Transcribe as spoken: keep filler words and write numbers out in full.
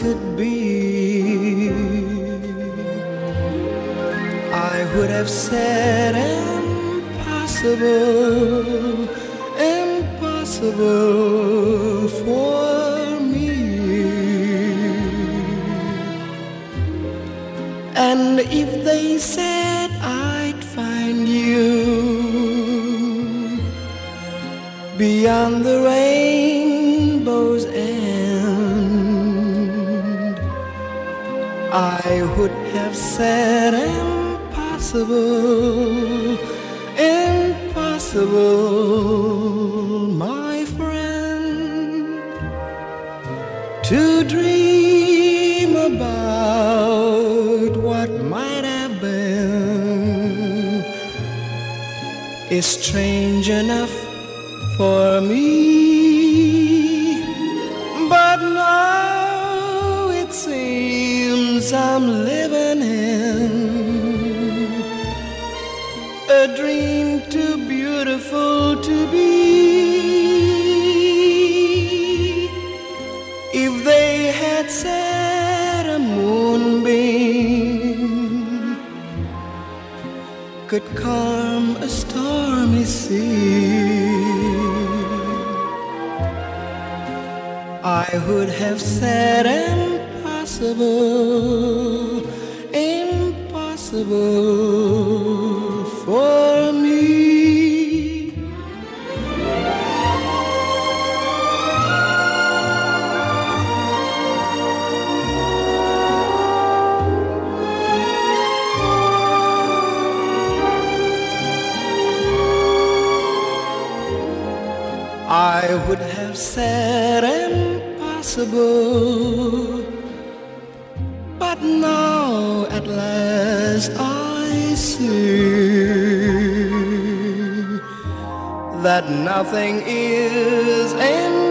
could be. I would have said impossible, impossible for me. And if they said I'd find you beyond the rainbow's end, I would have said impossible, impossible, my friend, to dream about what might have been is strange enough for me. But now it seems I'm living in a dream too beautiful to be. If they had said a moonbeam could calm a stormy sea, I would have said impossible, impossible for me. I would have said impossible, but now at last I see that nothing is impossible.